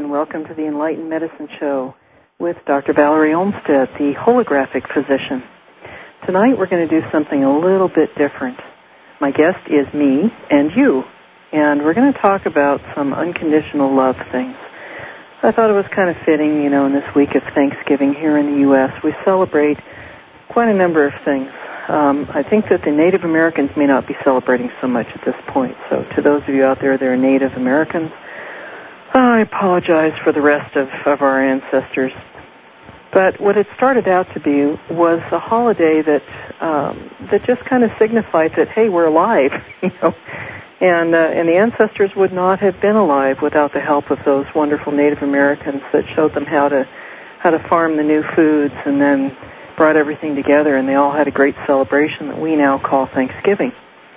and welcome to the Enlightened Medicine Show with Dr. Valerie Olmsted, the holographic physician. Tonight we're going to do something a little bit different. My guest is me and you, and we're going to talk about some unconditional love things. I thought it was kind of fitting, in this week of Thanksgiving here in the U.S. We celebrate quite a number of things. I think that the Native Americans may not be celebrating so much at this point, so to those of you out there that are Native Americans, I apologize for the rest of our ancestors. But what it started out to be was a holiday that just kind of signified that, hey, we're alive, and the ancestors would not have been alive without the help of those wonderful Native Americans that showed them how to farm the new foods and then brought everything together, and they all had a great celebration that we now call Thanksgiving.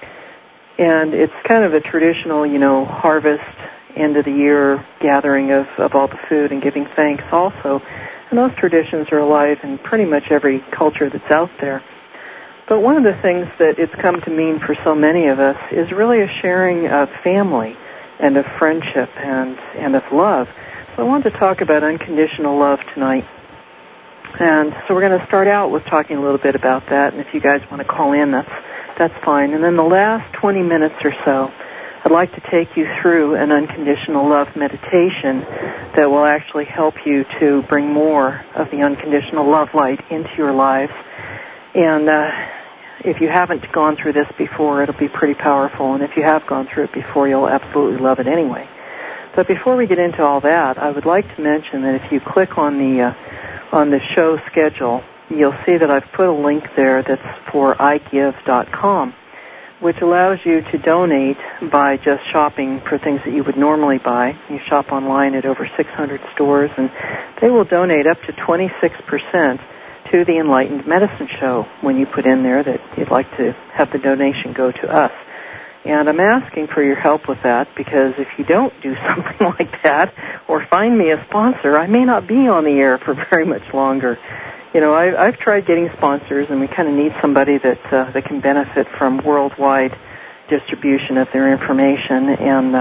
And it's kind of a traditional, harvest, end of the year gathering of all the food and giving thanks also. And those traditions are alive in pretty much every culture that's out there. But one of the things that it's come to mean for so many of us is really a sharing of family and of friendship and of love. So I want to talk about unconditional love tonight. And so we're going to start out with talking a little bit about that. And if you guys want to call in, that's fine. And then the last 20 minutes or so, I'd like to take you through an unconditional love meditation that will actually help you to bring more of the unconditional love light into your lives. And if you haven't gone through this before, it'll be pretty powerful. And if you have gone through it before, you'll absolutely love it anyway. But before we get into all that, I would like to mention that if you click on the show schedule, you'll see that I've put a link there that's for igive.com, which allows you to donate by just shopping for things that you would normally buy. You shop online at over 600 stores, and they will donate up to 26% to the Enlightened Medicine Show when you put in there that you'd like to have the donation go to us. And I'm asking for your help with that, because if you don't do something like that or find me a sponsor, I may not be on the air for very much longer. I've tried getting sponsors, and we kind of need somebody that can benefit from worldwide distribution of their information. And,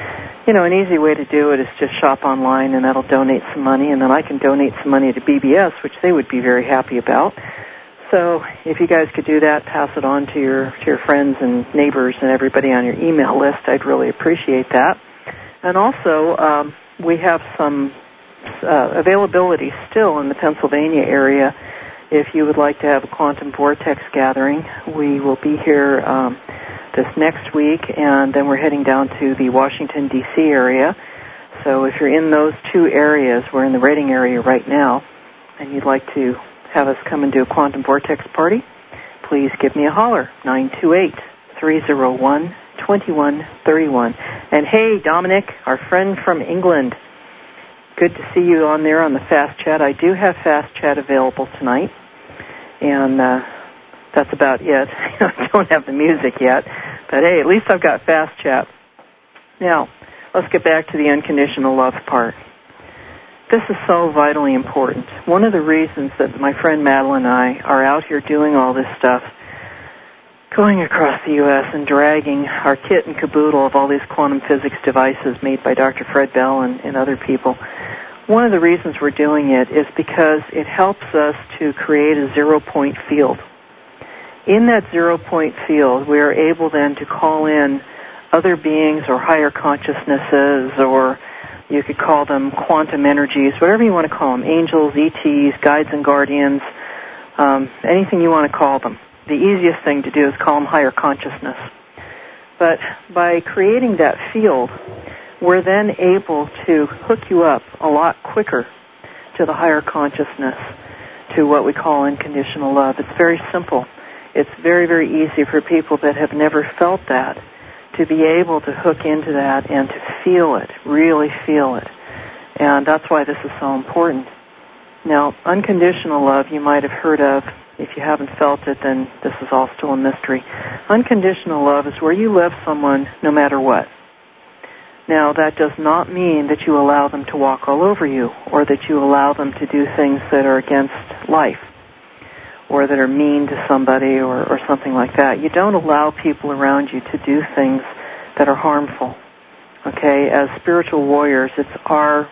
an easy way to do it is just shop online, and that'll donate some money, and then I can donate some money to BBS, which they would be very happy about. So if you guys could do that, pass it on to your friends and neighbors and everybody on your email list, I'd really appreciate that. And also, we have some availability still in the Pennsylvania area. If you would like to have a quantum vortex gathering, we will be here this next week, and then we're heading down to the Washington, D.C. area. So if you're in those two areas, we're in the Reading area right now, and you'd like to have us come and do a quantum vortex party, please give me a holler, 928-301-2131. And hey, Dominic, our friend from England, good to see you on there on the Fast Chat. I do have Fast Chat available tonight, and that's about it. I don't have the music yet, but hey, at least I've got Fast Chat. Now, let's get back to the unconditional love part. This is so vitally important. One of the reasons that my friend Madeline and I are out here doing all this stuff, going across the U.S. and dragging our kit and caboodle of all these quantum physics devices made by Dr. Fred Bell and other people, one of the reasons we're doing it is because it helps us to create a zero-point field. In that zero-point field, we are able then to call in other beings or higher consciousnesses, or you could call them quantum energies, whatever you want to call them, angels, ETs, guides and guardians, anything you want to call them. The easiest thing to do is call them higher consciousness. But by creating that field, we're then able to hook you up a lot quicker to the higher consciousness, to what we call unconditional love. It's very simple. It's very, very easy for people that have never felt that to be able to hook into that and to feel it, really feel it. And that's why this is so important. Now, unconditional love you might have heard of. If you haven't felt it, then this is all still a mystery. Unconditional love is where you love someone no matter what. Now, that does not mean that you allow them to walk all over you, or that you allow them to do things that are against life, or that are mean to somebody, or something like that. You don't allow people around you to do things that are harmful. Okay? As spiritual warriors, it's our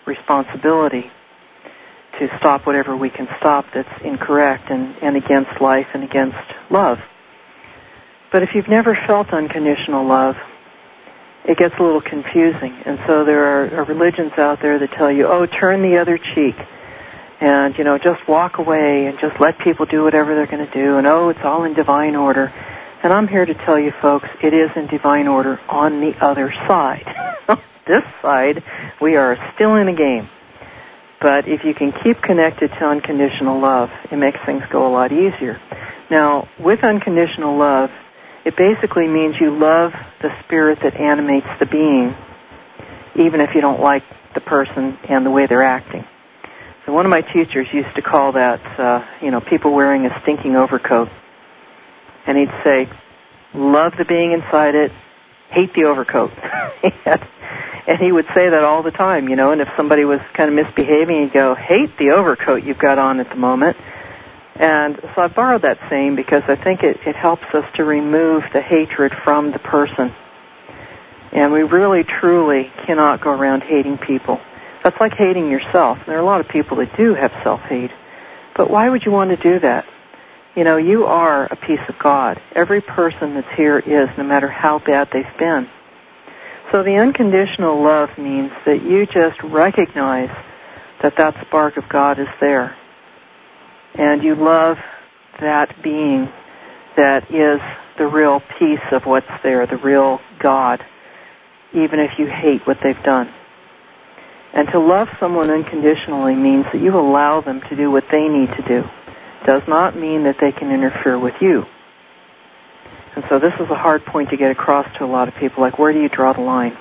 responsibility to stop whatever we can stop that's incorrect and against life and against love. But if you've never felt unconditional love, it gets a little confusing. And so there are religions out there that tell you, oh, turn the other cheek. And, just walk away and just let people do whatever they're going to do. And, oh, it's all in divine order. And I'm here to tell you, folks, it is in divine order on the other side. This side, we are still in a game. But if you can keep connected to unconditional love, it makes things go a lot easier. Now, with unconditional love, it basically means you love the spirit that animates the being, even if you don't like the person and the way they're acting. So one of my teachers used to call that, people wearing a stinking overcoat. And he'd say, love the being inside it, hate the overcoat. And he would say that all the time, and if somebody was kind of misbehaving, he'd go, hate the overcoat you've got on at the moment. And so I borrowed that saying because I think it helps us to remove the hatred from the person. And we really, truly cannot go around hating people. That's like hating yourself. There are a lot of people that do have self-hate. But why would you want to do that? You are a piece of God. Every person that's here is, no matter how bad they've been. So the unconditional love means that you just recognize that spark of God is there. And you love that being that is the real piece of what's there, the real God, even if you hate what they've done. And to love someone unconditionally means that you allow them to do what they need to do. Does not mean that they can interfere with you. And so this is a hard point to get across to a lot of people, like where do you draw the line?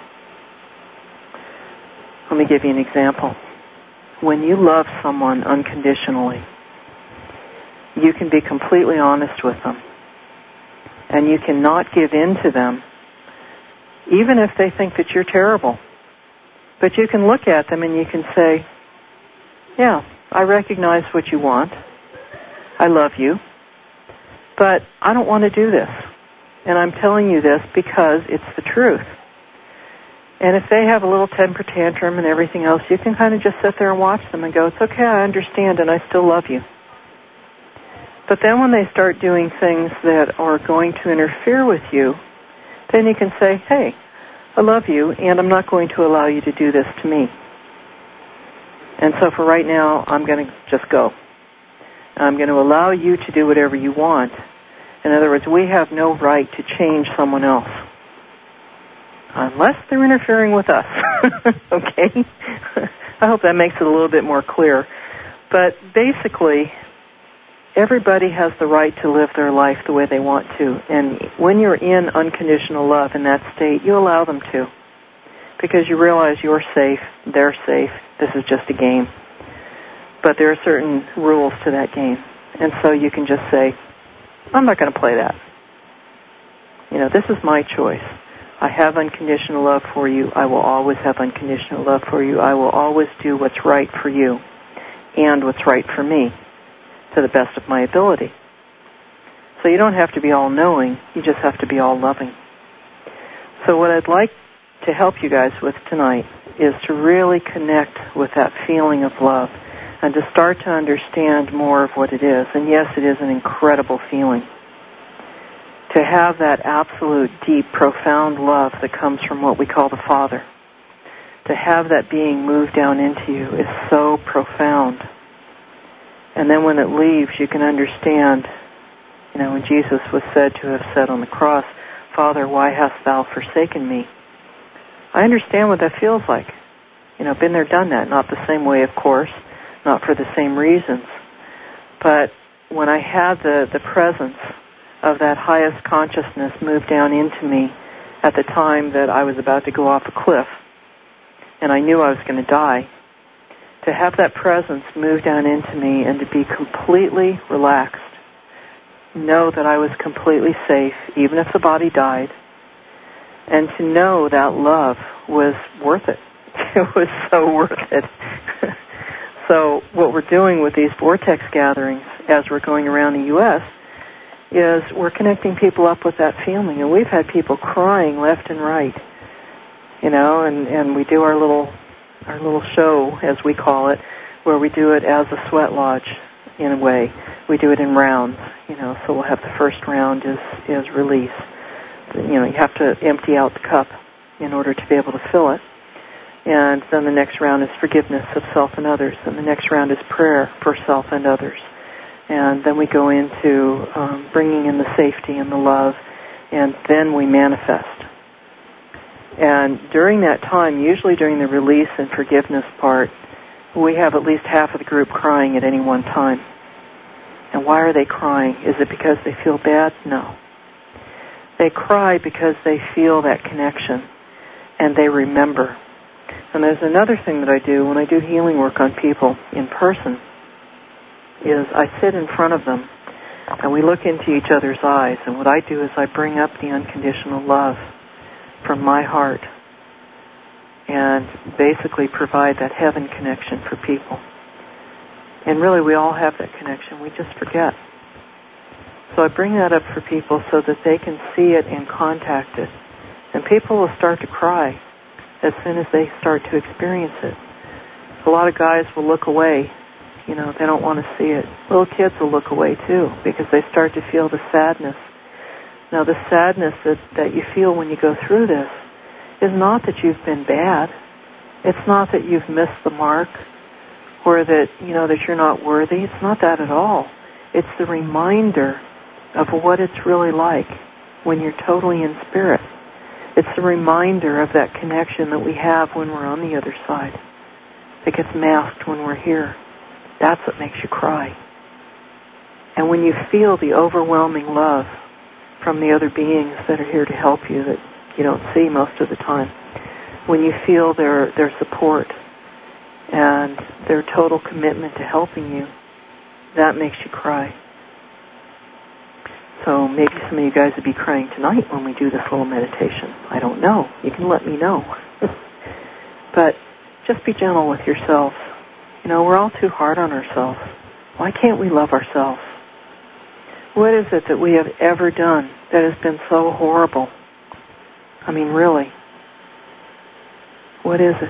Let me give you an example. When you love someone unconditionally, you can be completely honest with them. And you cannot give in to them, even if they think that you're terrible. But you can look at them and you can say, yeah, I recognize what you want. I love you. But I don't want to do this. And I'm telling you this because it's the truth. And if they have a little temper tantrum and everything else, you can kind of just sit there and watch them and go, it's okay, I understand, and I still love you. But then when they start doing things that are going to interfere with you, then you can say, hey, I love you, and I'm not going to allow you to do this to me. And so for right now, I'm going to just go. I'm going to allow you to do whatever you want. In other words, we have no right to change someone else. Unless they're interfering with us. Okay? I hope that makes it a little bit more clear. But basically, everybody has the right to live their life the way they want to. And when you're in unconditional love in that state, you allow them to. Because you realize you're safe, they're safe, this is just a game. But there are certain rules to that game. And so you can just say, I'm not going to play that. This is my choice. I have unconditional love for you. I will always have unconditional love for you. I will always do what's right for you and what's right for me to the best of my ability. So you don't have to be all-knowing. You just have to be all-loving. So what I'd like to help you guys with tonight is to really connect with that feeling of love and to start to understand more of what it is. And yes, it is an incredible feeling. To have that absolute, deep, profound love that comes from what we call the Father. To have that being move down into you is so profound. And then when it leaves, you can understand, when Jesus was said to have said on the cross, Father, why hast thou forsaken me? I understand what that feels like. Been there, done that. Not the same way, of course. Not for the same reasons. But when I had the presence of that highest consciousness move down into me at the time that I was about to go off a cliff, and I knew I was going to die, to have that presence move down into me and to be completely relaxed, know that I was completely safe, even if the body died, and to know that love was worth it. It was so worth it. So what we're doing with these Vortex gatherings as we're going around the U.S. is we're connecting people up with that feeling. And we've had people crying left and right, and we do our little our little show, as we call it, where we do it as a sweat lodge in a way. We do it in rounds, so we'll have the first round is release. You have to empty out the cup in order to be able to fill it. And then the next round is forgiveness of self and others. And the next round is prayer for self and others. And then we go into bringing in the safety and the love, and then we manifest. And during that time, usually during the release and forgiveness part, we have at least half of the group crying at any one time. And why are they crying? Is it because they feel bad? No. They cry because they feel that connection, and they remember. And there's another thing that I do when I do healing work on people in person, is I sit in front of them, and we look into each other's eyes, and what I do is I bring up the unconditional love from my heart and basically provide that heaven connection for people. And really, we all have that connection. We just forget. So I bring that up for people so that they can see it and contact it. And people will start to cry as soon as they start to experience it. A lot of guys will look away. They don't want to see it. Little kids will look away too because they start to feel the sadness. Now, the sadness that you feel when you go through this is not that you've been bad. It's not that you've missed the mark or that, that you're not worthy. It's not that at all. It's the reminder of what it's really like when you're totally in spirit. It's the reminder of that connection that we have when we're on the other side. It gets masked when we're here. That's what makes you cry. And when you feel the overwhelming love from the other beings that are here to help you that you don't see most of the time, when you feel their support and their total commitment to helping you, that makes you cry. So maybe some of you guys will be crying tonight when we do this little meditation. I don't know. You can let me know. But just be gentle with yourself. We're all too hard on ourselves. Why can't we love ourselves? What is it that we have ever done that has been so horrible? I mean, really. What is it?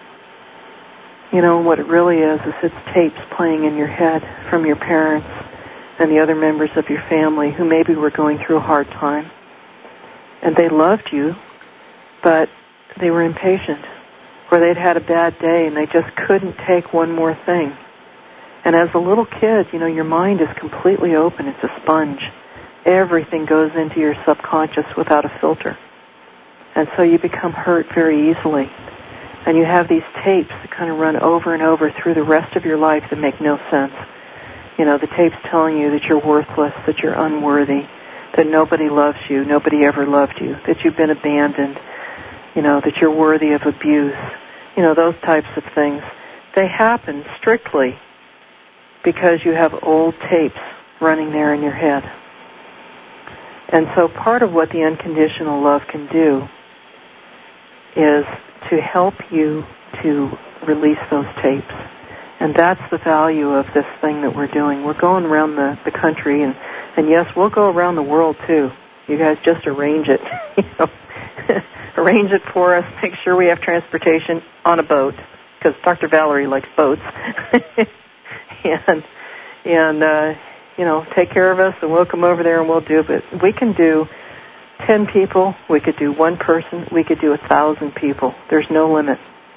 What it really is it's tapes playing in your head from your parents and the other members of your family who maybe were going through a hard time. And they loved you, but they were impatient. Or they'd had a bad day and they just couldn't take one more thing. And as a little kid, your mind is completely open. It's a sponge. Everything goes into your subconscious without a filter. And so you become hurt very easily. And you have these tapes that kind of run over and over through the rest of your life that make no sense. The tapes telling you that you're worthless, that you're unworthy, that nobody loves you, nobody ever loved you, that you've been abandoned, that you're worthy of abuse, those types of things. They happen strictly because you have old tapes running there in your head. And so part of what the unconditional love can do is to help you to release those tapes. And that's the value of this thing that we're doing. We're going around the country, and yes, we'll go around the world too. You guys just arrange it. Arrange it for us. Make sure we have transportation on a boat, because Dr. Valerie likes boats. and take care of us, and we'll come over there and we'll do it. We can do 10 people. We could do one person. We could do 1,000 people. There's no limit.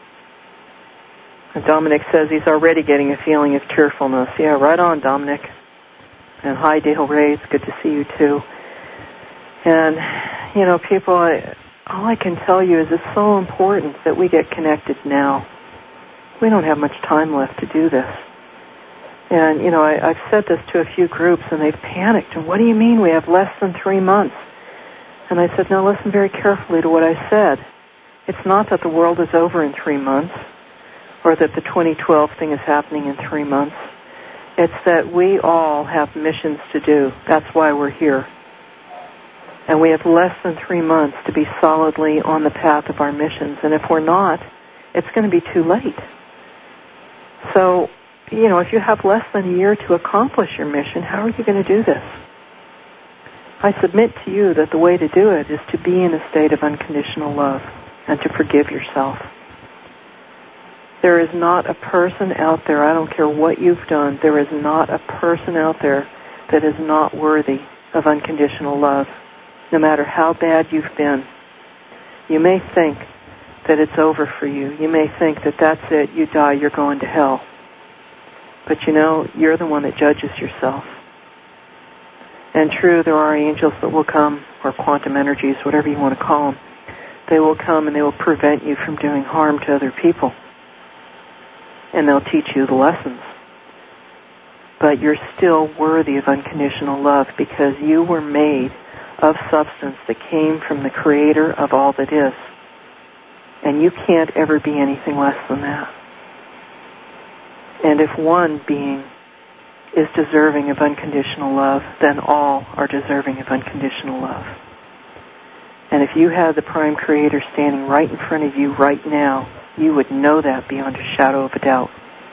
And Dominic says he's already getting a feeling of cheerfulness. Yeah, right on, Dominic. And hi, Dale Ray. It's good to see you, too. And, people, all I can tell you is it's so important that we get connected now. We don't have much time left to do this. And, I've said this to a few groups, and they've panicked. And what do you mean we have less than 3 months? And I said, no, listen very carefully to what I said. It's not that the world is over in 3 months, or that the 2012 thing is happening in 3 months. It's that we all have missions to do. That's why we're here. And we have less than 3 months to be solidly on the path of our missions. And if we're not, it's going to be too late. So, if you have less than a year to accomplish your mission, how are you going to do this? I submit to you that the way to do it is to be in a state of unconditional love and to forgive yourself. There is not a person out there, I don't care what you've done, there is not a person out there that is not worthy of unconditional love, no matter how bad you've been. You may think that it's over for you. You may think that that's it, you die, you're going to hell. But you're the one that judges yourself. And true, there are angels that will come, or quantum energies, whatever you want to call them. They will come and they will prevent you from doing harm to other people. And they'll teach you the lessons. But you're still worthy of unconditional love because you were made of substance that came from the Creator of all that is. And you can't ever be anything less than that. And if one being is deserving of unconditional love, then all are deserving of unconditional love. And if you had the Prime Creator standing right in front of you right now, you would know that beyond a shadow of a doubt.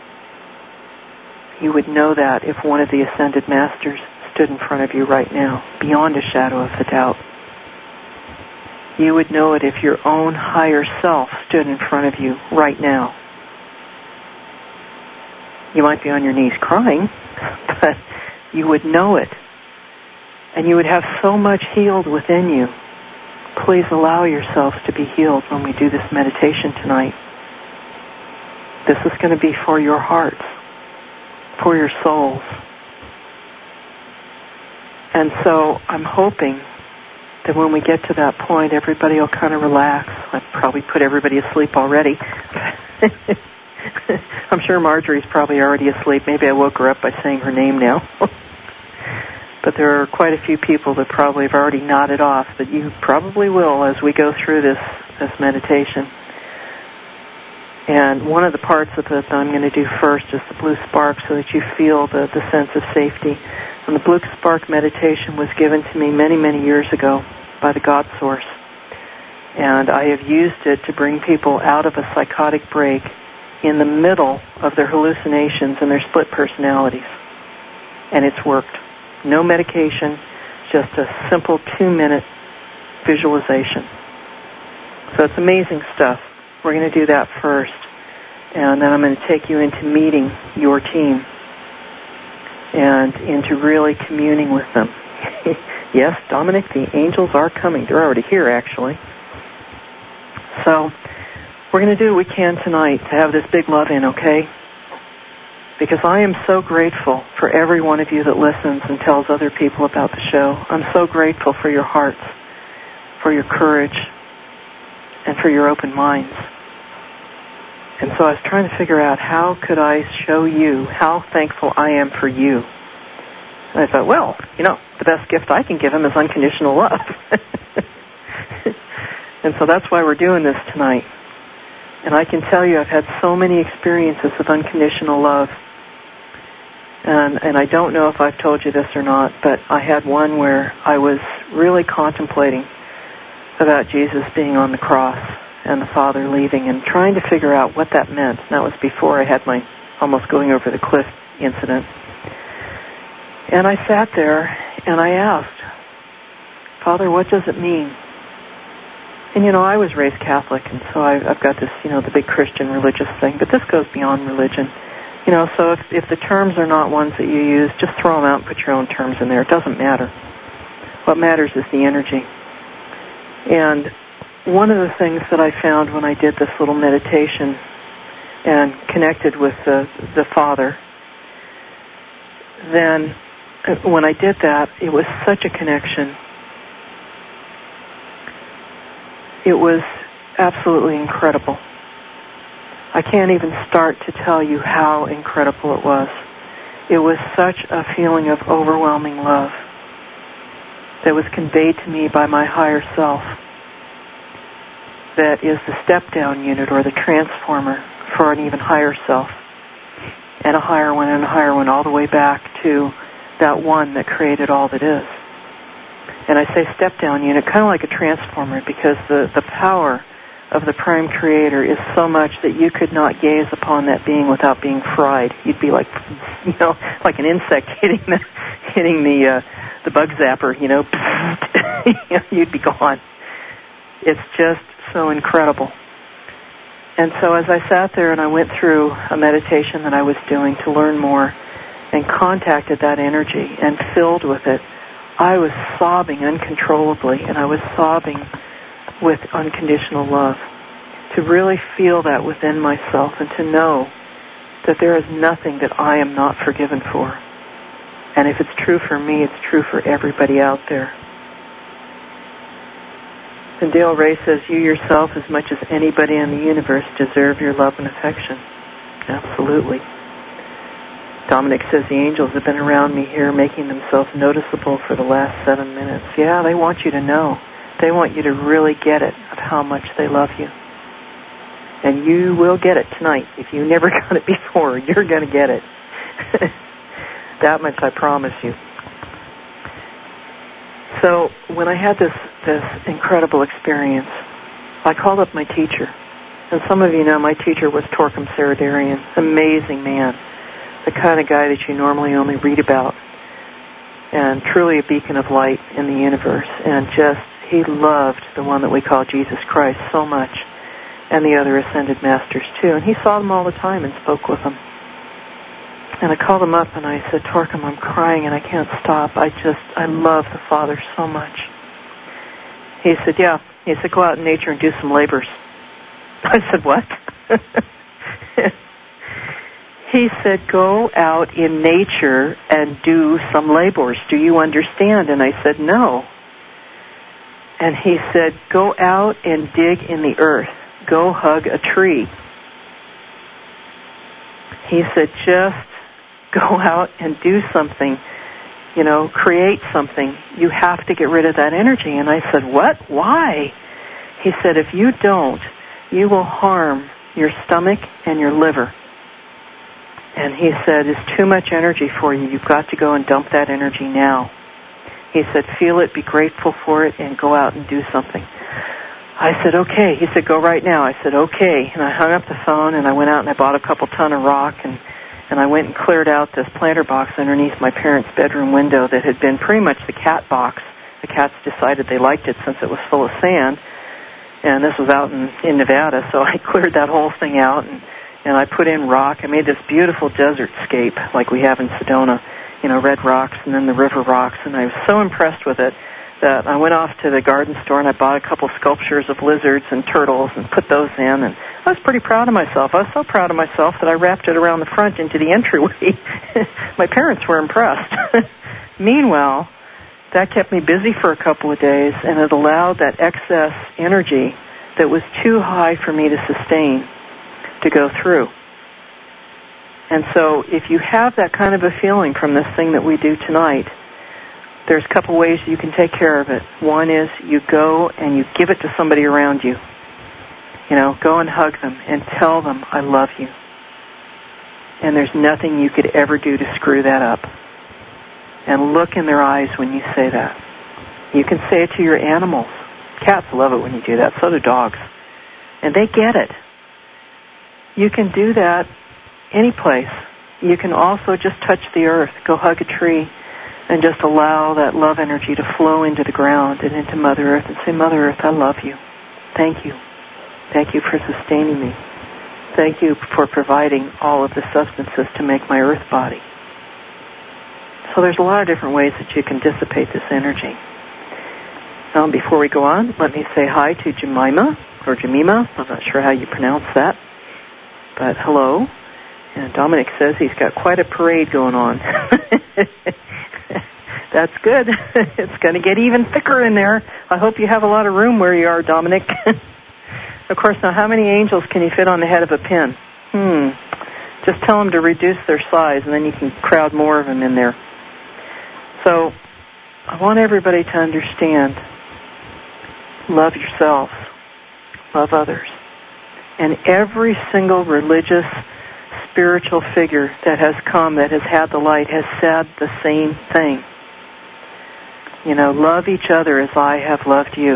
You would know that if one of the Ascended Masters stood in front of you right now, beyond a shadow of a doubt. You would know it if your own higher self stood in front of you right now. You might be on your knees crying, but you would know it. And you would have so much healed within you. Please allow yourselves to be healed when we do this meditation tonight. This is going to be for your hearts, for your souls. And so I'm hoping that when we get to that point, everybody will kind of relax. I've probably put everybody asleep already. I'm sure Marjorie's probably already asleep. Maybe I woke her up by saying her name now. But there are quite a few people that probably have already nodded off, but you probably will as we go through this meditation. And one of the parts of it that I'm going to do first is the blue spark so that you feel the sense of safety. And the blue spark meditation was given to me many, many years ago by the God Source. And I have used it to bring people out of a psychotic break in the middle of their hallucinations and their split personalities. And it's worked. No medication, just a simple 2-minute visualization. So it's amazing stuff. We're going to do that first. And then I'm going to take you into meeting your team and into really communing with them. Yes, Dominic, the angels are coming. They're already here, actually. So we're going to do what we can tonight to have this big love in, okay? Because I am so grateful for every one of you that listens and tells other people about the show. I'm so grateful for your hearts, for your courage, and for your open minds. And so I was trying to figure out how could I show you how thankful I am for you. And I thought, well, the best gift I can give him is unconditional love. And so that's why we're doing this tonight. And I can tell you I've had so many experiences of unconditional love. And I don't know if I've told you this or not, but I had one where I was really contemplating about Jesus being on the cross and the Father leaving and trying to figure out what that meant. And that was before I had my almost going over the cliff incident. And I sat there and I asked, Father, what does it mean? And, I was raised Catholic, and so I've got this, the big Christian religious thing, but this goes beyond religion. So if the terms are not ones that you use, just throw them out and put your own terms in there. It doesn't matter. What matters is the energy. And one of the things that I found when I did this little meditation and connected with the Father, then when I did that, it was such a connection. It was absolutely incredible. I can't even start to tell you how incredible it was. It was such a feeling of overwhelming love that was conveyed to me by my higher self that is the step-down unit or the transformer for an even higher self and a higher one all the way back to that one that created all that is. And I say step-down unit, kind of like a transformer, because the power of the Prime Creator is so much that you could not gaze upon that being without being fried. You'd be like, like an insect hitting the bug zapper, you'd be gone. It's just so incredible. And so as I sat there and I went through a meditation that I was doing to learn more and contacted that energy and filled with it, I was sobbing uncontrollably, and I was sobbing with unconditional love. To really feel that within myself and to know that there is nothing that I am not forgiven for. And if it's true for me, it's true for everybody out there. And Dale Ray says, you yourself, as much as anybody in the universe, deserve your love and affection. Absolutely. Dominic says, the angels have been around me here making themselves noticeable for the last 7 minutes. Yeah, they want you to know. They want you to really get it of how much they love you. And you will get it tonight. If you never got it before, you're going to get it. That much I promise you. So when I had this incredible experience, I called up my teacher. And some of you know my teacher was Torquem Saradarian. Amazing man. The kind of guy that you normally only read about. And truly a beacon of light in the universe. And just, he loved the one that we call Jesus Christ so much. And the other ascended masters too. And he saw them all the time and spoke with them. And I called him up and I said, Torquem, I'm crying and I can't stop. I love the Father so much. He said, yeah. He said, go out in nature and do some labors. I said, what? He said, go out in nature and do some labors. Do you understand? And I said, no. And he said, go out and dig in the earth. Go hug a tree. He said, just go out and do something, create something. You have to get rid of that energy. And I said, what? Why? He said, if you don't, you will harm your stomach and your liver. And he said, it's too much energy for you. You've got to go and dump that energy now. He said, feel it, be grateful for it, and go out and do something. I said, okay. He said, go right now. I said, okay. And I hung up the phone, and I went out and I bought a couple ton of rock, and I went and cleared out this planter box underneath my parents' bedroom window that had been pretty much the cat box. The cats decided they liked it since it was full of sand. And this was out in Nevada, so I cleared that whole thing out, and I put in rock. I made this beautiful desert scape like we have in Sedona, red rocks and then the river rocks. And I was so impressed with it that I went off to the garden store and I bought a couple sculptures of lizards and turtles and put those in. And I was pretty proud of myself. I was so proud of myself that I wrapped it around the front into the entryway. My parents were impressed. Meanwhile, that kept me busy for a couple of days, and it allowed that excess energy that was too high for me to sustain to go through. And so if you have that kind of a feeling from this thing that we do tonight, there's a couple ways you can take care of it. One is you go and you give it to somebody around you. Go and hug them and tell them, I love you. And there's nothing you could ever do to screw that up. And look in their eyes when you say that. You can say it to your animals. Cats love it when you do that. So do dogs. And they get it. You can do that any place. You can also just touch the earth. Go hug a tree and just allow that love energy to flow into the ground and into Mother Earth and say, Mother Earth, I love you. Thank you. Thank you for sustaining me. Thank you for providing all of the substances to make my earth body. So there's a lot of different ways that you can dissipate this energy. Before we go on, let me say hi to Jemima, or Jemima. I'm not sure how you pronounce that. But hello. And Dominic says he's got quite a parade going on. That's good. It's going to get even thicker in there. I hope you have a lot of room where you are, Dominic. Of course, now how many angels can you fit on the head of a pin? Just tell them to reduce their size, and then you can crowd more of them in there. So I want everybody to understand, love yourselves, love others. And every single religious, spiritual figure that has come, that has had the light, has said the same thing. Love each other as I have loved you.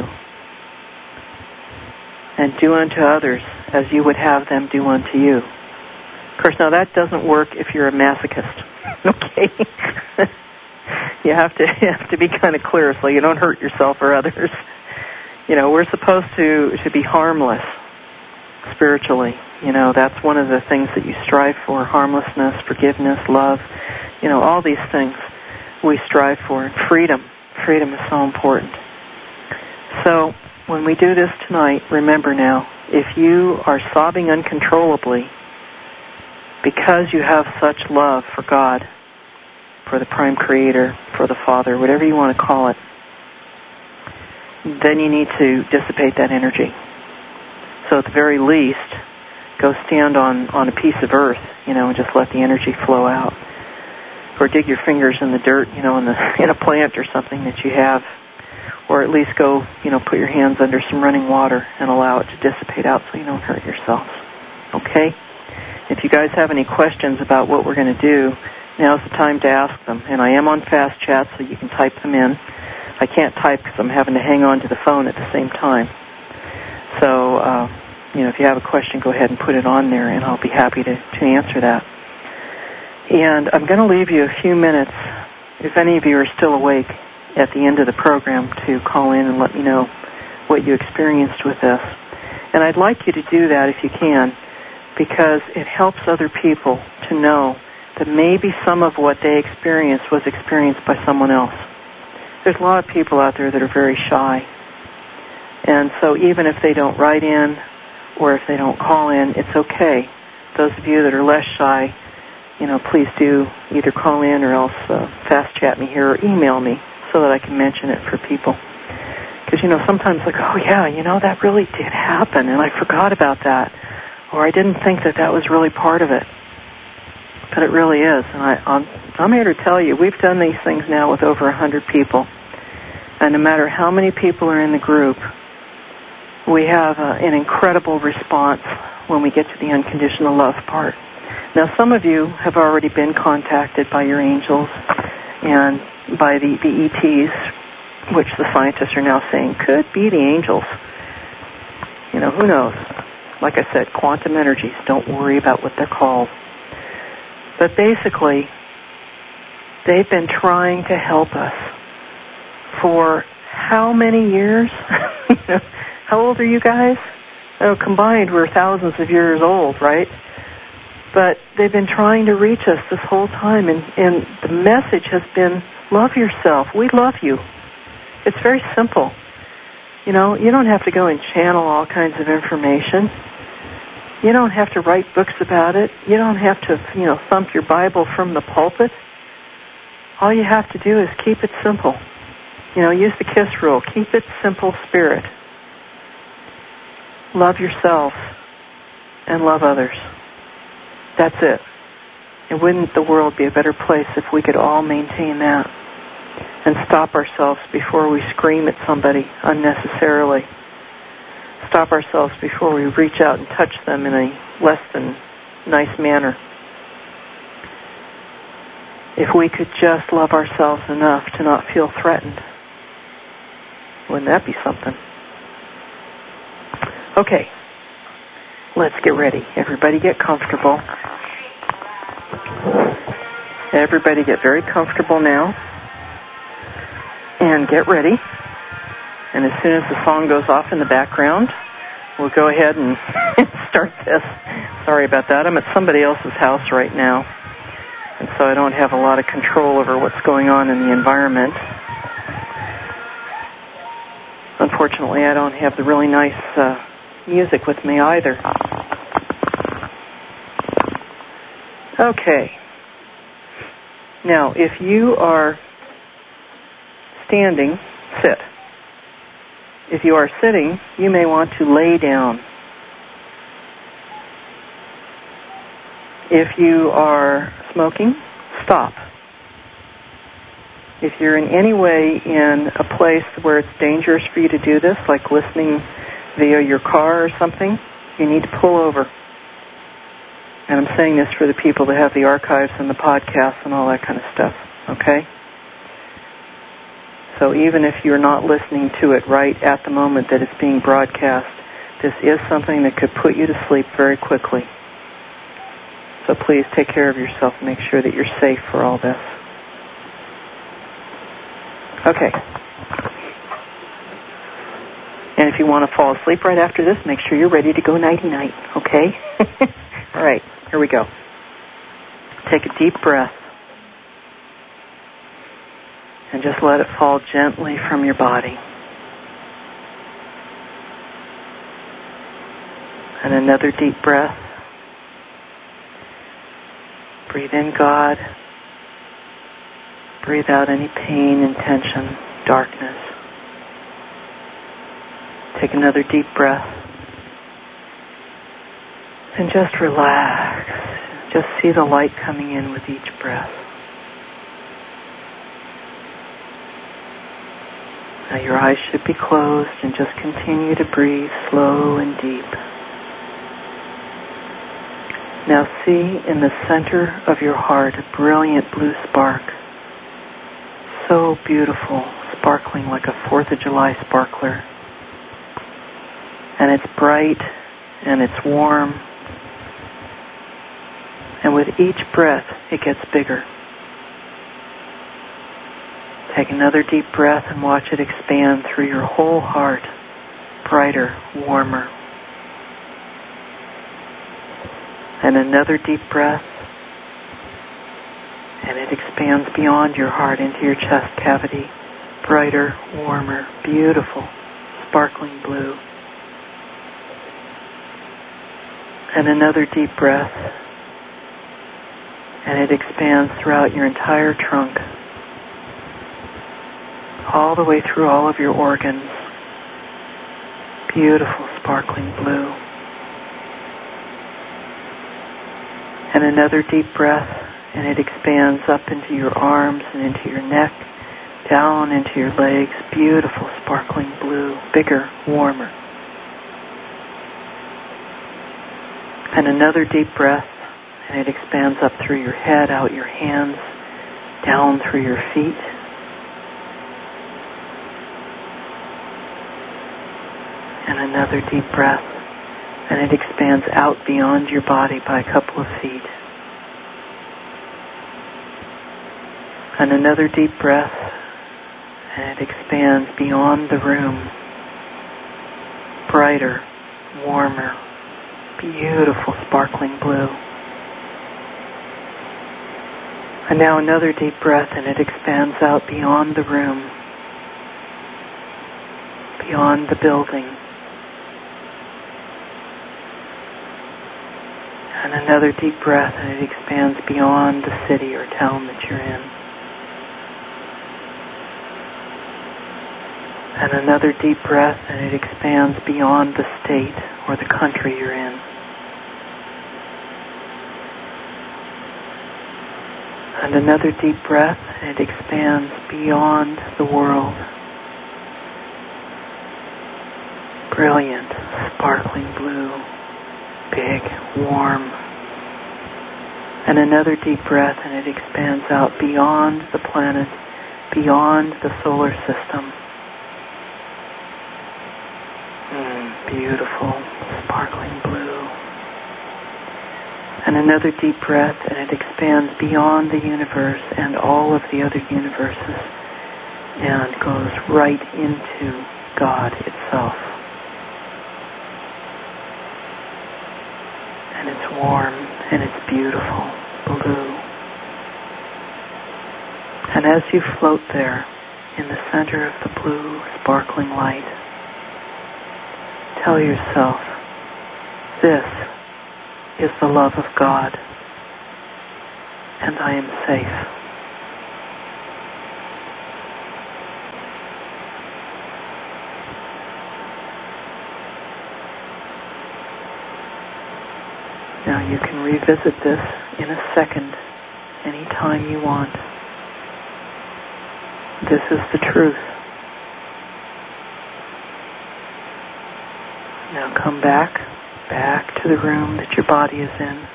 And do unto others as you would have them do unto you. Of course, now that doesn't work if you're a masochist. Okay? You have to be kind of clear so you don't hurt yourself or others. We're supposed to be harmless. spiritually. That's one of the things that you strive for: harmlessness, forgiveness, love, all these things we strive for. And freedom is so important. So when we do this tonight, remember now, if you are sobbing uncontrollably because you have such love for God, for the Prime Creator, for the Father, whatever you want to call it, then you need to dissipate that energy. So at the very least, go stand on a piece of earth, and just let the energy flow out. Or dig your fingers in the dirt, in a plant or something that you have. Or at least go, put your hands under some running water and allow it to dissipate out so you don't hurt yourselves. Okay? If you guys have any questions about what we're going to do, now's the time to ask them. And I am on Fast Chat, so you can type them in. I can't type because I'm having to hang on to the phone at the same time. So, if you have a question, go ahead and put it on there, and I'll be happy to answer that. And I'm going to leave you a few minutes, if any of you are still awake at the end of the program, to call in and let me know what you experienced with this. And I'd like you to do that if you can, because it helps other people to know that maybe some of what they experienced was experienced by someone else. There's a lot of people out there that are very shy. And so even if they don't write in or if they don't call in, it's okay. Those of you that are less shy, please do either call in or else fast chat me here or email me so that I can mention it for people. Because, sometimes oh yeah, that really did happen and I forgot about that. Or I didn't think that was really part of it. But it really is. And I'm here to tell you, we've done these things now with over 100 people. And no matter how many people are in the group, we have an incredible response when we get to the unconditional love part. Now, some of you have already been contacted by your angels and by the ETs, which the scientists are now saying could be the angels. Who knows? Like I said, quantum energies, don't worry about what they're called. But basically, they've been trying to help us for how many years? How old are you guys? Combined, we're thousands of years old, right? But they've been trying to reach us this whole time, and the message has been, love yourself. We love you. It's very simple. You don't have to go and channel all kinds of information. You don't have to write books about it. You don't have to, thump your Bible from the pulpit. All you have to do is keep it simple. Use the KISS rule. Keep it simple, spirit. Love yourself and love others. That's it. And wouldn't the world be a better place if we could all maintain that and stop ourselves before we scream at somebody unnecessarily? Stop ourselves before we reach out and touch them in a less than nice manner. If we could just love ourselves enough to not feel threatened, wouldn't that be something? Okay, let's get ready. Everybody get comfortable. Everybody get very comfortable now. And get ready. And as soon as the song goes off in the background, we'll go ahead and start this. Sorry about that. I'm at somebody else's house right now. And so I don't have a lot of control over what's going on in the environment. Unfortunately, I don't have the really nice music with me either. Okay. Now, if you are standing, sit. If you are sitting, you may want to lay down. If you are smoking, stop. If you're in any way in a place where it's dangerous for you to do this, like listening via your car or something, you need to pull over. And I'm saying this for the people that have the archives and the podcasts and all that kind of stuff, okay? So even if you're not listening to it right at the moment that it's being broadcast, this is something that could put you to sleep very quickly. So please take care of yourself and make sure that you're safe for all this. Okay. And if you want to fall asleep right after this, make sure you're ready to go nighty-night, okay? All right, here we go. Take a deep breath. And just let it fall gently from your body. And another deep breath. Breathe in God. Breathe out any pain and tension, darkness. Take another deep breath. And just relax. Just see the light coming in with each breath. Now your eyes should be closed and just continue to breathe slow and deep. Now see in the center of your heart a brilliant blue spark. So beautiful, sparkling like a 4th of July sparkler. And it's bright and it's warm. And with each breath, it gets bigger. Take another deep breath and watch it expand through your whole heart, brighter, warmer. And another deep breath, and it expands beyond your heart into your chest cavity, brighter, warmer, beautiful, sparkling blue. And another deep breath, and it expands throughout your entire trunk, all the way through all of your organs. Beautiful, sparkling blue. And another deep breath, and it expands up into your arms and into your neck, down into your legs. Beautiful, sparkling blue, bigger, warmer. And another deep breath, and it expands up through your head, out your hands, down through your feet. And another deep breath, and it expands out beyond your body by a couple of feet. And another deep breath, and it expands beyond the room, brighter, warmer, beautiful, sparkling blue. And now another deep breath, and it expands out beyond the room, beyond the building. And another deep breath, and it expands beyond the city or town that you're in. And another deep breath, and it expands beyond the state or the country you're in. And another deep breath, and it expands beyond the world. Brilliant, sparkling blue, big, warm. And another deep breath, and it expands out beyond the planet, beyond the solar system. Beautiful, sparkling blue. And another deep breath, and it expands beyond the universe and all of the other universes and goes right into God itself. And it's warm, and it's beautiful, blue. And as you float there in the center of the blue, sparkling light, tell yourself, this is the love of God, and I am safe. Now you can revisit this in a second, anytime you want. This is the truth. Now come back to the room that your body is in.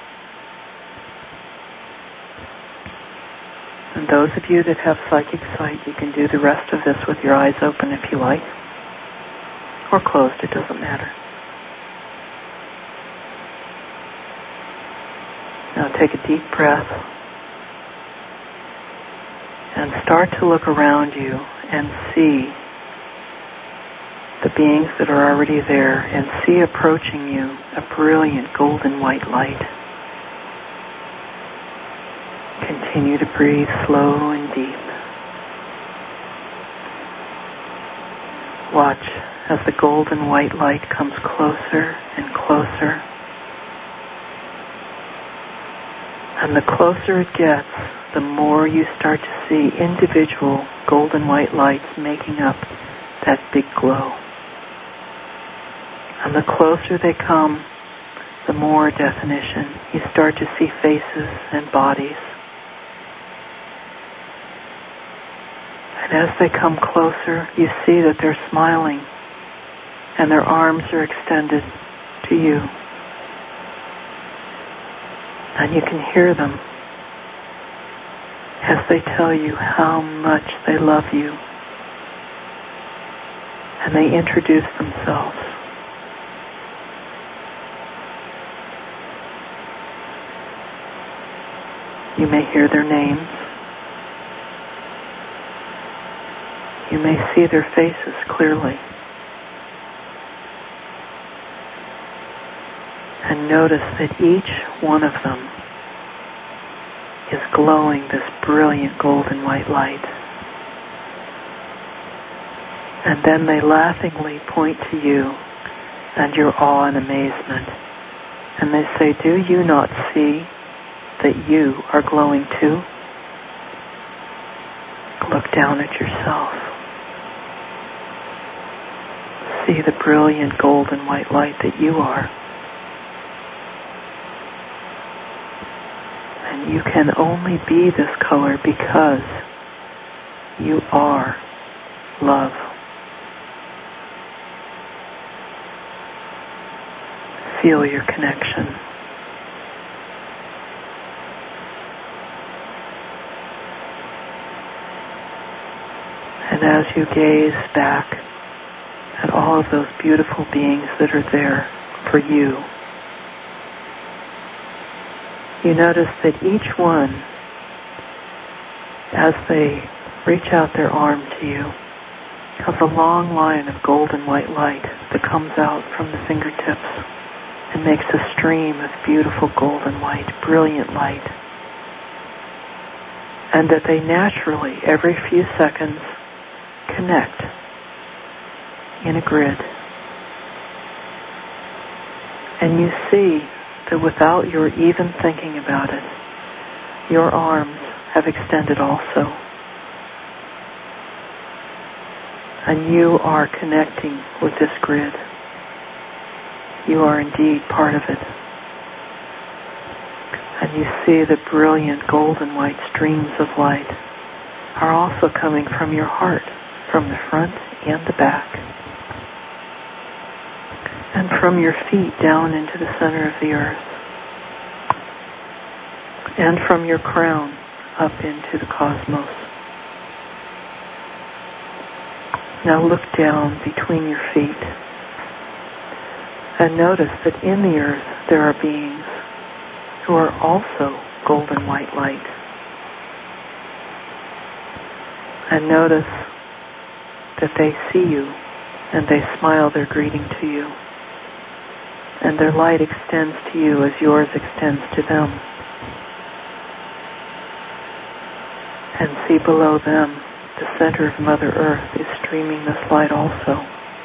And those of you that have psychic sight, you can do the rest of this with your eyes open if you like. Or closed, it doesn't matter. Now take a deep breath and start to look around you and see the beings that are already there, and see approaching you a brilliant golden white light. Continue to breathe slow and deep. Watch as the golden white light comes closer and closer. And the closer it gets, the more you start to see individual golden white lights making up that big glow. And the closer they come, the more definition. You start to see faces and bodies. And as they come closer, you see that they're smiling and their arms are extended to you. And you can hear them as they tell you how much they love you. And they introduce themselves. You may hear their names. You may see their faces clearly. And notice that each one of them is glowing this brilliant golden white light. And then they laughingly point to you and your awe and amazement. And they say, "Do you not see that you are glowing too? Look down at yourself. See the brilliant golden white light that you are. And you can only be this color because you are love." Feel your connection. And as you gaze back at all of those beautiful beings that are there for you, you notice that each one, as they reach out their arm to you, has a long line of golden white light that comes out from the fingertips and makes a stream of beautiful golden white, brilliant light. And that they naturally, every few seconds, connect in a grid. And you see that without your even thinking about it, your arms have extended also. And you are connecting with this grid. You are indeed part of it. And you see the brilliant golden white streams of light are also coming from your heart, from the front and the back, and from your feet down into the center of the earth, and from your crown up into the cosmos. Now look down between your feet and notice that in the earth there are beings who are also golden white light. And notice that they see you and they smile their greeting to you. And their light extends to you as yours extends to them. And see below them, the center of Mother Earth is streaming this light also.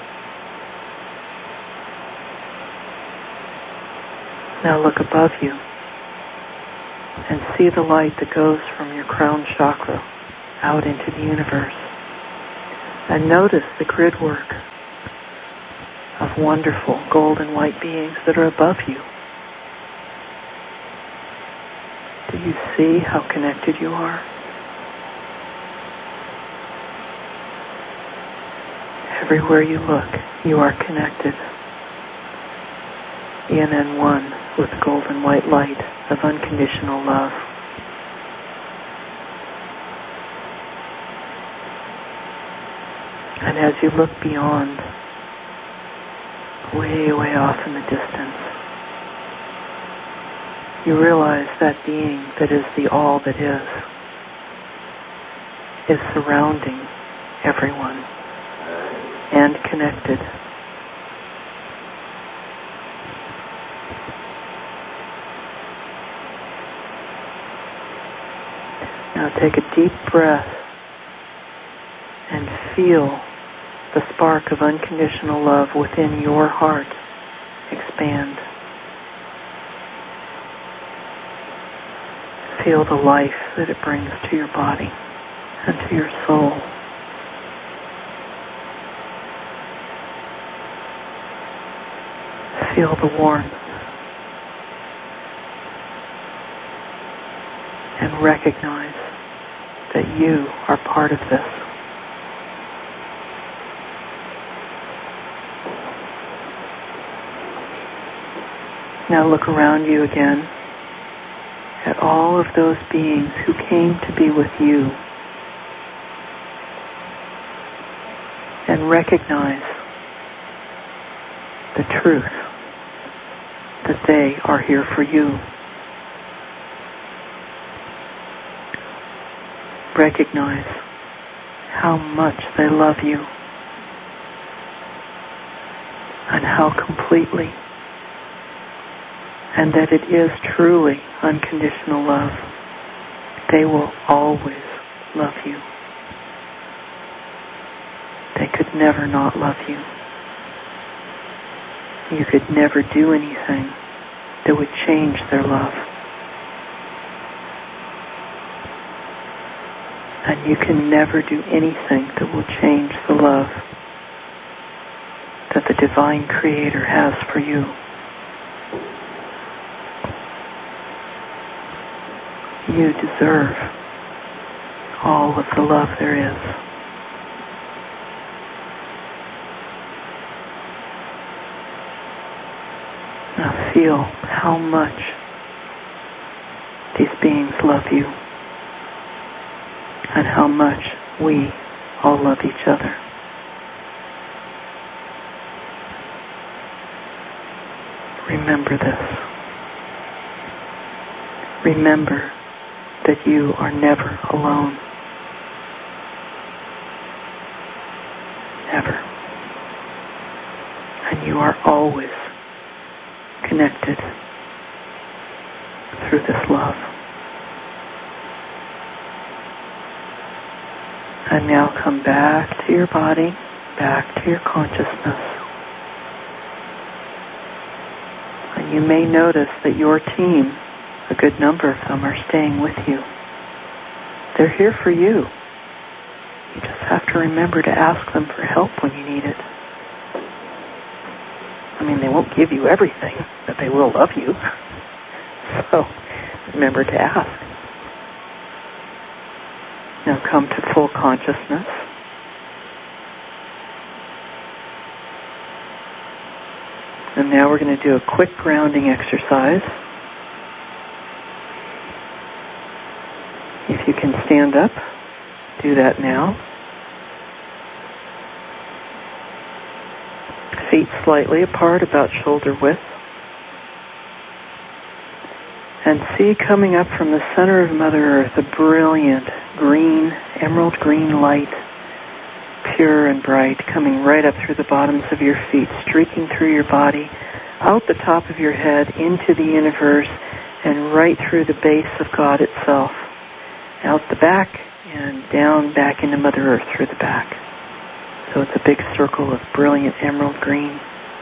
Now look above you and see the light that goes from your crown chakra out into the universe. And notice the grid work of wonderful golden white beings that are above you. Do you see how connected you are? Everywhere you look, you are connected in and one with the golden white light of unconditional love. And as you look beyond, way, way off in the distance, you realize that being that is the all that is surrounding everyone. and connected. Now take a deep breath and feel the spark of unconditional love within your heart expand. Feel the life that it brings to your body and to your soul. Feel the warmth and recognize that you are part of this. Now look around you again at all of those beings who came to be with you and recognize the truth that they are here for you. Recognize how much they love you and how completely, and that it is truly unconditional love. They will always love you. They could never not love you. You could never do anything that would change their love. And you can never do anything that will change the love that the Divine Creator has for you. You deserve all of the love there is. Now feel how much these beings love you and how much we all love each other. Remember this. Remember that you are never alone. Never. And you are always connected through this love. And now come back to your body, back to your consciousness. And you may notice that your team, a good number of them, are staying with you. They're here for you. You just have to remember to ask them for help when you need it. I mean, they won't give you everything, but they will love you. So, remember to ask. Now come to full consciousness. And now we're going to do a quick grounding exercise. If you can stand up, do that now. Feet slightly apart, about shoulder width. And see coming up from the center of Mother Earth a brilliant green, emerald green light, pure and bright, coming right up through the bottoms of your feet, streaking through your body, out the top of your head, into the universe, and right through the base of God itself, out the back, and down back into Mother Earth through the back. So it's a big circle of brilliant emerald green.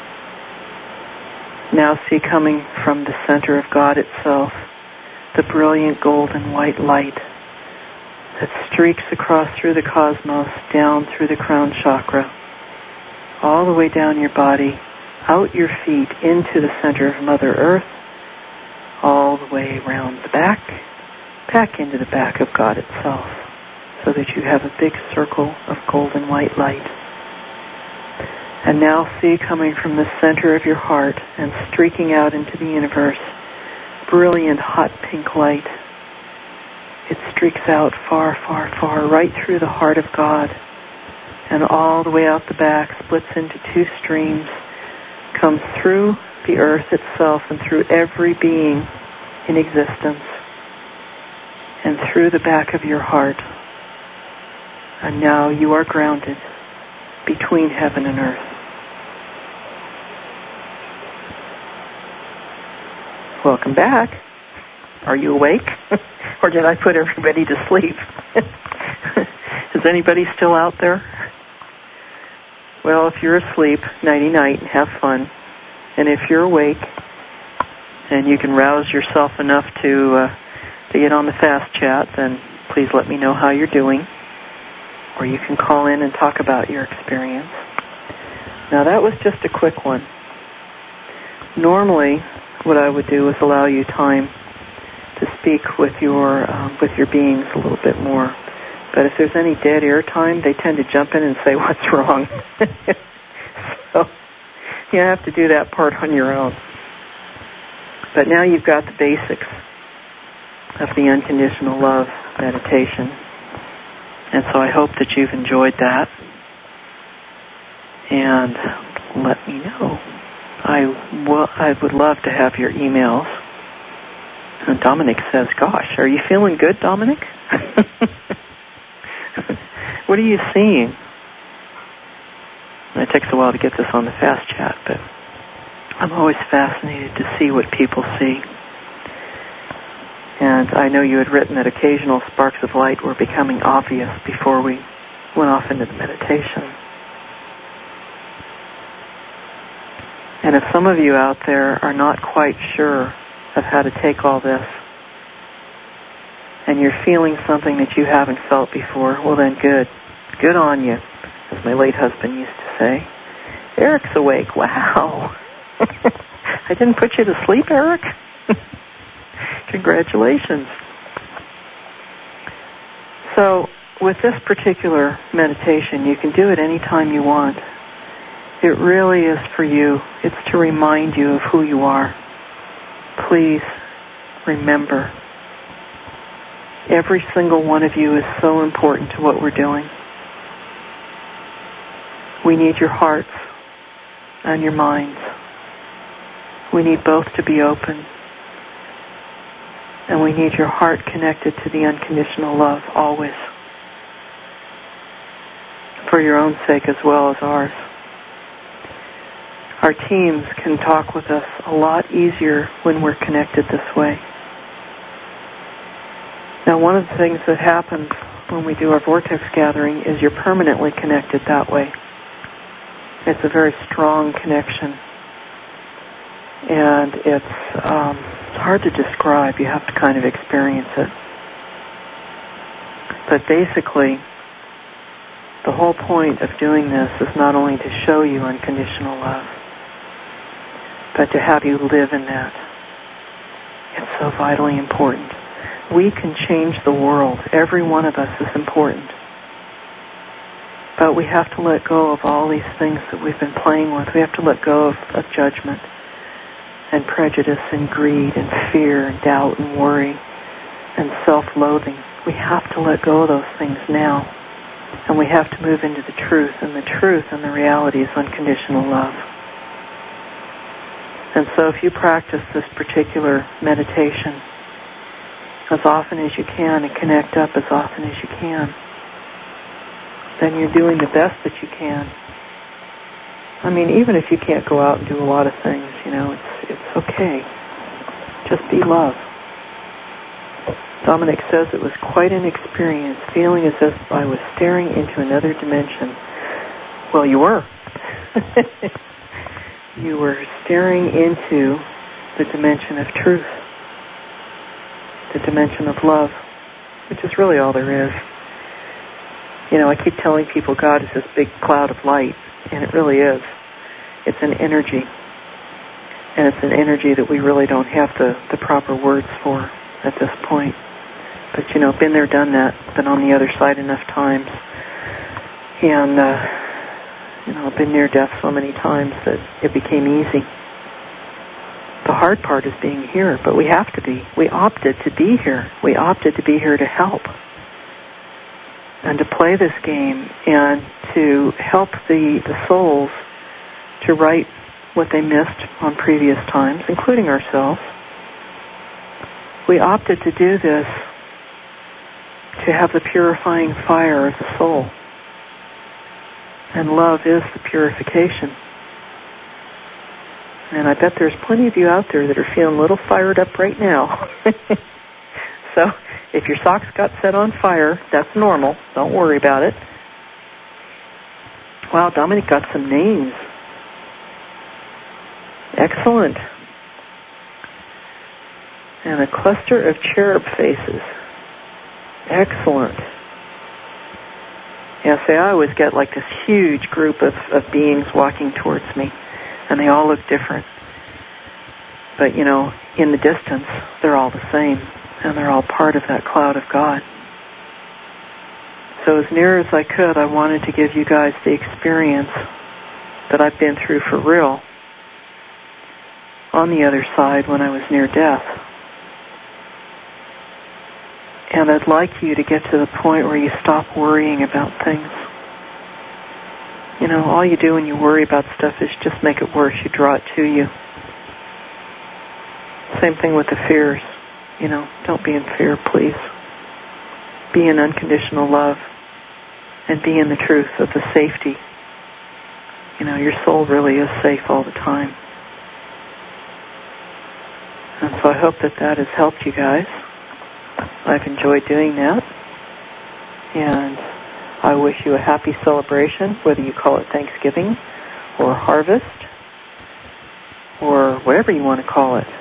Now see coming from the center of God itself the brilliant golden white light that streaks across through the cosmos, down through the crown chakra, all the way down your body, out your feet into the center of Mother Earth, all the way around the back into the back of God itself, so that you have a big circle of golden white light. And now see coming from the center of your heart and streaking out into the universe, brilliant hot pink light. It streaks out far, far, far, right through the heart of God, and all the way out the back, splits into two streams, comes through the earth itself and through every being in existence, and through the back of your heart. And now you are grounded. between heaven and earth. Welcome back. Are you awake? Or did I put everybody to sleep? Is anybody still out there? Well, if you're asleep, nighty-night, and have fun. And if you're awake and you can rouse yourself enough to get on the fast chat, then please let me know how you're doing. Or you can call in and talk about your experience. Now, that was just a quick one. Normally, what I would do is allow you time to speak with your beings a little bit more. But if there's any dead air time, they tend to jump in and say, "What's wrong?" So you have to do that part on your own. But now you've got the basics of the unconditional love meditation. And so I hope that you've enjoyed that. And let me know. I would love to have your emails. And Dominic says, "Gosh, are you feeling good, Dominic?" What are you seeing? It takes a while to get this on the fast chat, but I'm always fascinated to see what people see. And I know you had written that occasional sparks of light were becoming obvious before we went off into the meditation. And if some of you out there are not quite sure of how to take all this, and you're feeling something that you haven't felt before, well then good. Good on you, as my late husband used to say. Eric's awake. Wow. I didn't put you to sleep, Eric? Congratulations. So with this particular meditation, you can do it any time you want. It really is for you. It's to remind you of who you are. Please remember. Every single one of you is so important to what we're doing. We need your hearts and your minds. We need both to be open. And we need your heart connected to the unconditional love always. For your own sake as well as ours. Our teams can talk with us a lot easier when we're connected this way. Now, one of the things that happens when we do our vortex gathering is you're permanently connected that way. It's a very strong connection. And it's hard to describe. You have to kind of experience it. But basically, the whole point of doing this is not only to show you unconditional love, but to have you live in that. It's so vitally important. We can change the world. Every one of us is important. But we have to let go of all these things that we've been playing with. We have to let go of judgment and prejudice and greed and fear and doubt and worry and self-loathing. We have to let go of those things now. And we have to move into the truth. And the truth and the reality is unconditional love. And so if you practice this particular meditation as often as you can and connect up as often as you can, then you're doing the best that you can. I mean, even if you can't go out and do a lot of things, it's okay. Just be love. Dominic says it was quite an experience, feeling as if I was staring into another dimension. Well, you were. You were staring into the dimension of truth, the dimension of love, which is really all there is. I keep telling people God is this big cloud of light, and it really is. It's an energy. And it's an energy that we really don't have the proper words for at this point. But, been there, done that, been on the other side enough times. And, I've been near death so many times that it became easy. The hard part is being here, but we have to be. We opted to be here. We opted to be here to help. And to play this game and to help the souls to right what they missed on previous times, including ourselves. We opted to do this to have the purifying fire of the soul. And love is the purification. And I bet there's plenty of you out there that are feeling a little fired up right now. So if your socks got set on fire, that's normal. Don't worry about it. Wow, Dominic got some names. Excellent. And a cluster of cherub faces. Excellent. Yeah, see, I always get like this huge group of beings walking towards me, and they all look different. But, you know, in the distance, they're all the same, and they're all part of that cloud of God. So as near as I could, I wanted to give you guys the experience that I've been through for real on the other side when I was near death. And I'd like you to get to the point where you stop worrying about things. You know, all you do when you worry about stuff is just make it worse. You draw it to you. Same thing with the fears. You know, don't be in fear, please. Be in unconditional love and be in the truth of the safety. You know, your soul really is safe all the time. And so I hope that that has helped you guys. I've enjoyed doing that. And I wish you a happy celebration, whether you call it Thanksgiving or harvest or whatever you want to call it.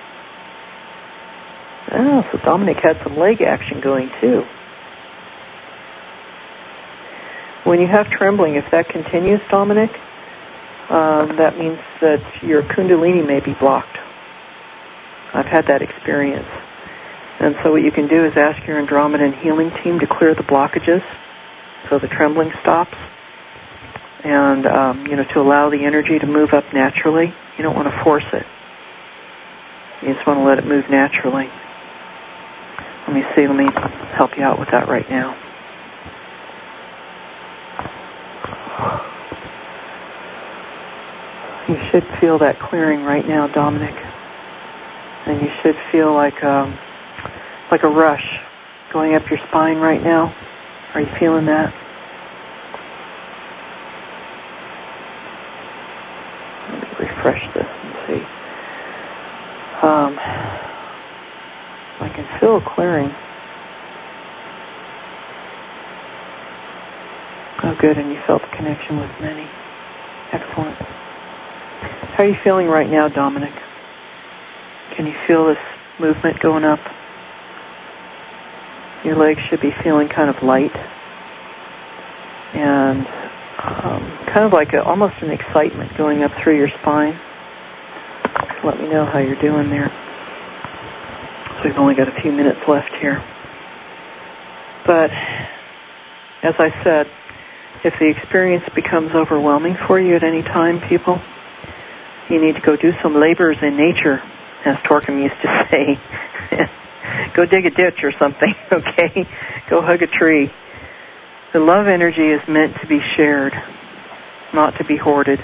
Oh, so Dominic had some leg action going too. When you have trembling, if that continues, Dominic, that means that your Kundalini may be blocked. I've had that experience. And so what you can do is ask your Andromedan healing team to clear the blockages so the trembling stops. And, to allow the energy to move up naturally. You don't want to force it. You just want to let it move naturally. Let me see. Let me help you out with that right now. You should feel that clearing right now, Dominic. And you should feel like a rush going up your spine right now. Are you feeling that? Let me refresh this and see. I can feel a clearing. Oh, good, and you felt the connection with many. Excellent. How are you feeling right now, Dominic? Can you feel this movement going up? Your legs should be feeling kind of light and kind of like almost an excitement going up through your spine. Let me know how you're doing there. So we've only got a few minutes left here. But as I said, if the experience becomes overwhelming for you at any time, people, you need to go do some labors in nature, as Torquem used to say. Go dig a ditch or something, okay? Go hug a tree. The love energy is meant to be shared, not to be hoarded.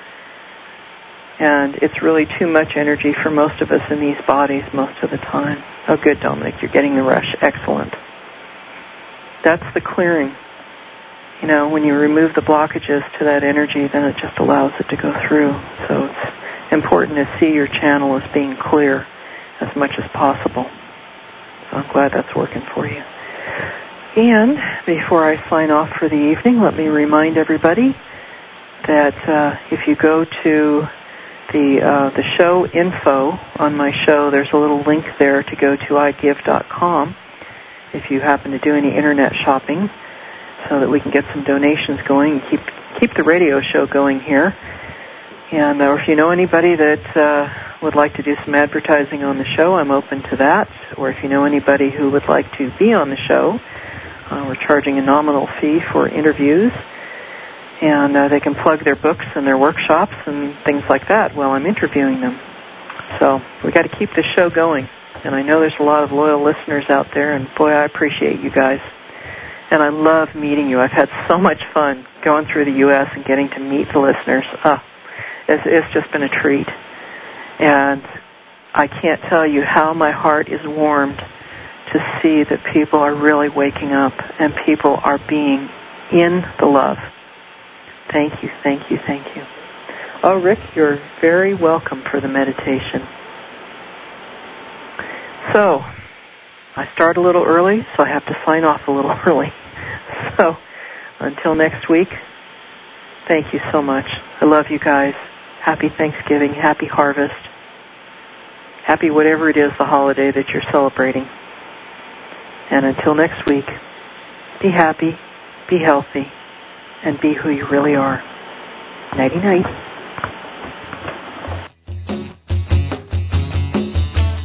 And it's really too much energy for most of us in these bodies most of the time. Oh, good, Dominic, you're getting the rush. Excellent. That's the clearing. You know, when you remove the blockages to that energy, then it just allows it to go through. So it's important to see your channel as being clear as much as possible. So I'm glad that's working for you. And before I sign off for the evening, let me remind everybody that if you go to the show info on my show, there's a little link there to go to igive.com if you happen to do any internet shopping, so that we can get some donations going and keep the radio show going here. And or if you know anybody that would like to do some advertising on the show, I'm open to that. Or if you know anybody who would like to be on the show, we're charging a nominal fee for interviews. And they can plug their books and their workshops and things like that while I'm interviewing them. So we got to keep the show going. And I know there's a lot of loyal listeners out there, and boy, I appreciate you guys. And I love meeting you. I've had so much fun going through the U.S. and getting to meet the listeners. It's just been a treat. And I can't tell you how my heart is warmed to see that people are really waking up and people are being in the love. Thank you, thank you, thank you. Oh, Rick, you're very welcome for the meditation. So, I start a little early, so I have to sign off a little early. So, until next week, thank you so much. I love you guys. Happy Thanksgiving, happy harvest, happy whatever it is, the holiday that you're celebrating. And until next week, be happy, be healthy, and be who you really are. Nighty-night.